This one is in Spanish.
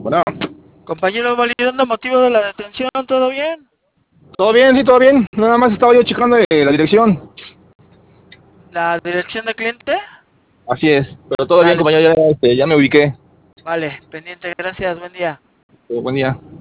Bueno, Compañero, validando motivo de la detención, ¿todo bien? todo bien, sí, todo bien. Nada más estaba yo checando la dirección. ¿La dirección de cliente? Así es, pero todo bien, Dale, compañero, ya me ubiqué. vale, pendiente, gracias, buen día. Buen día.